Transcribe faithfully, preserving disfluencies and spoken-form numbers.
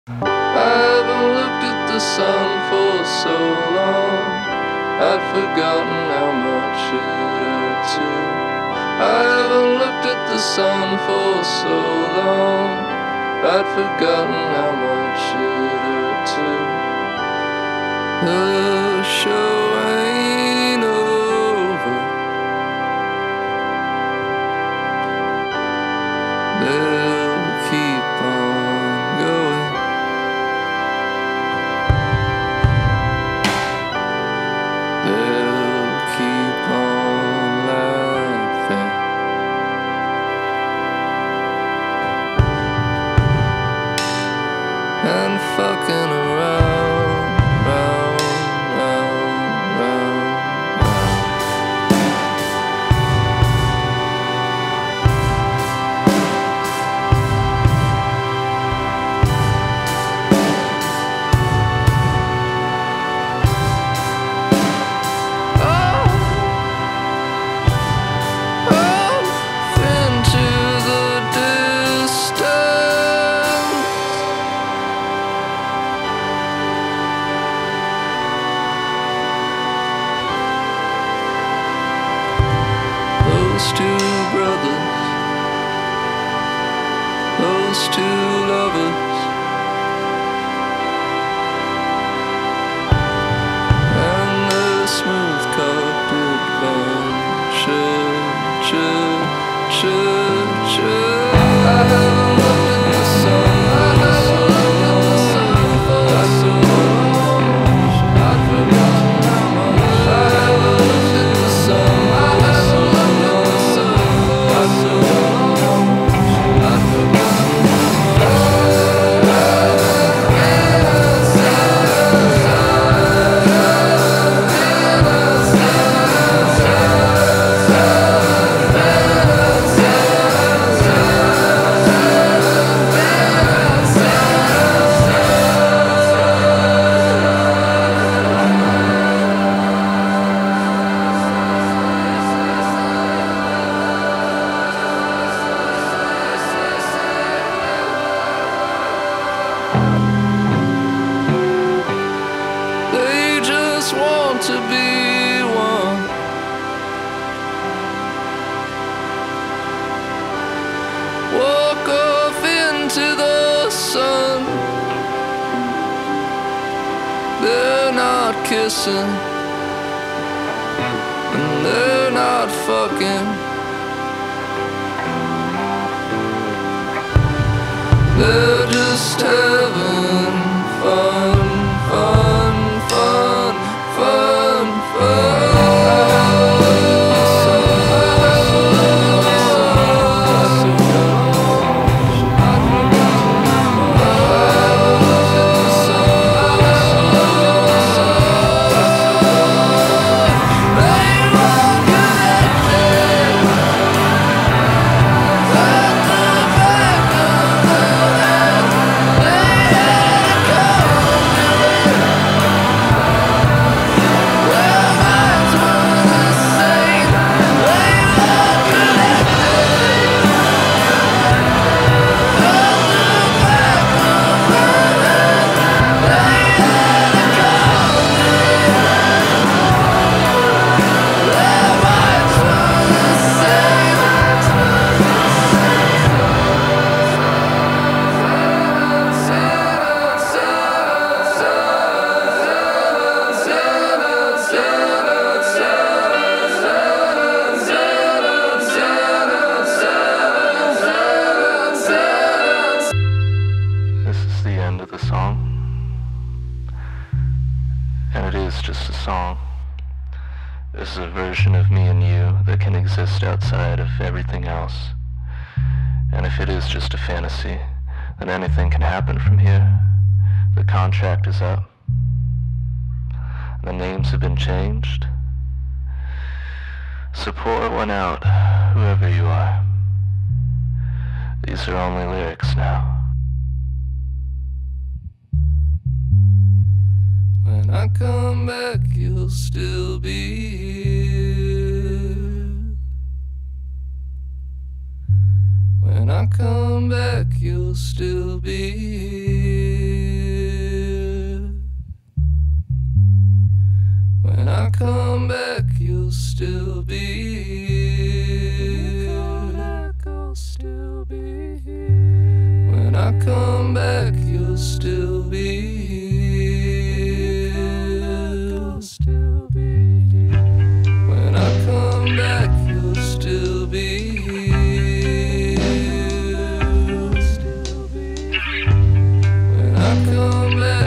I haven't looked at the sun for so long, I'd forgotten how much it hurt to. I haven't looked at the sun for so long, I'd forgotten how much it hurt to. The show ain't over, they'll keep on going. They'll keep on laughing and fucking around, round, round, round, off into the distance. Those two brothers, those two lovers, and the smooth carpet adventure, chur, chur, chur. I haven't looked at the sun, I haven't looked at the sun for so long, I'd forgotten how much. I haven't looked at the sun, I haven't looked at the sun for so long, I'd forgotten how they just want to be one. Walk off into the sun. They're not kissing, and they're not fucking. They're just having fun, fun, fun, fun, fun. This is the end of the song, and it is just a song. This is a version of me and you that can exist outside of everything else. And if it is just a fantasy, then anything can happen from here. The contract is up. The names have been changed. So pour one out, whoever you are. These are only lyrics now. When I come back, you'll still be here. When I come back, you'll still be here. come, let